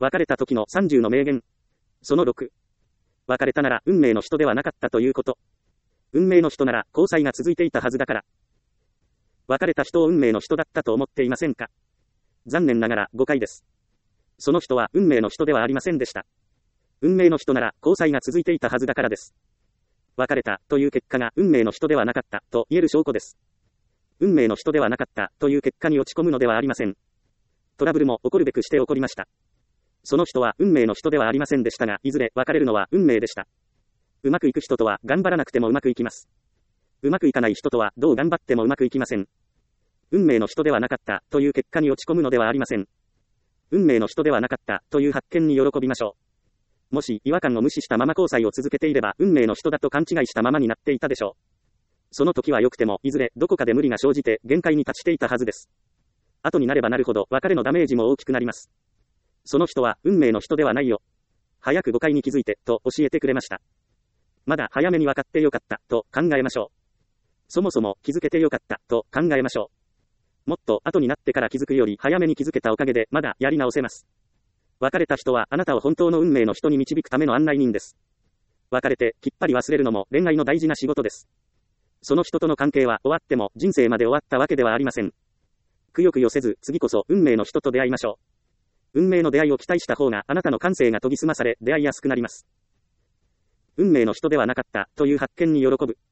別れた時の30の名言。その6。別れたなら運命の人ではなかったということ。運命の人なら交際が続いていたはずだから。別れた人を運命の人だったと思っていませんか？残念ながら誤解です。その人は運命の人ではありませんでした。運命の人なら交際が続いていたはずだからです。別れたという結果が運命の人ではなかったと言える証拠です。運命の人ではなかったという結果に落ち込むのではありません。トラブルも起こるべくして起こりました。その人は運命の人ではありませんでしたが、いずれ別れるのは運命でした。うまくいく人とは頑張らなくてもうまくいきます。うまくいかない人とはどう頑張ってもうまくいきません。運命の人ではなかったという結果に落ち込むのではありません。運命の人ではなかったという発見に喜びましょう。もし違和感を無視したまま交際を続けていれば運命の人だと勘違いしたままになっていたでしょう。その時は良くてもいずれどこかで無理が生じて限界に達していたはずです。後になればなるほど別れのダメージも大きくなります。その人は運命の人ではないよ。早く誤解に気づいてと教えてくれました。まだ早めに分かってよかったと考えましょう。そもそも気づけてよかったと考えましょう。もっと後になってから気づくより早めに気づけたおかげでまだやり直せます。別れた人はあなたを本当の運命の人に導くための案内人です。別れてきっぱり忘れるのも恋愛の大事な仕事です。その人との関係は終わっても人生まで終わったわけではありません。くよくよせず次こそ運命の人と出会いましょう。運命の出会いを期待した方があなたの感性が研ぎ澄まされ出会いやすくなります。運命の人ではなかったという発見に喜ぶ。